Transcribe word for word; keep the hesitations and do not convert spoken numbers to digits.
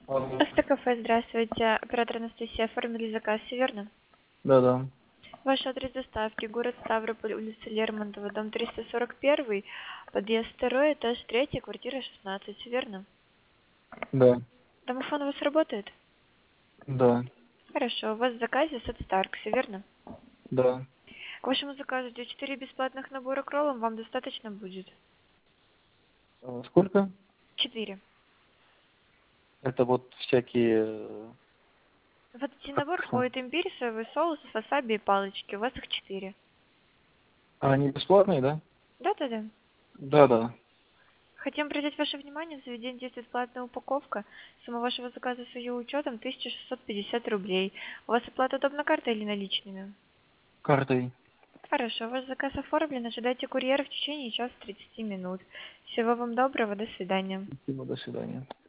Алло. Автокафе, здравствуйте. Оператор Анастасия, оформили заказ, всё верно? Да-да. Ваш адрес доставки: город Ставрополь, улица Лермонтова, дом триста сорок первый, подъезд второй, этаж третий, квартира шестнадцать, всё верно? Да. Домофон у вас работает? Да. Хорошо. У вас в заказе сет Старк, всё верно? Да. К вашему заказу идет четыре бесплатных набора к роллам, вам достаточно будет? А, сколько? четыре. Это вот всякие, э В этот Как набор что? входит имбирь, соевый соус, васаби и палочки. У вас их четыре. А они бесплатные, да? Да-да-да. Да-да. Хотим обратить ваше внимание, в заведении действует платная упаковка. Сумма вашего заказа с ее учетом тысяча шестьсот пятьдесят рублей. У вас оплата удобна картой или наличными? Картой. Хорошо, ваш заказ оформлен. Ожидайте курьера в течение часа тридцати минут. Всего вам доброго, до свидания. Спасибо, до свидания.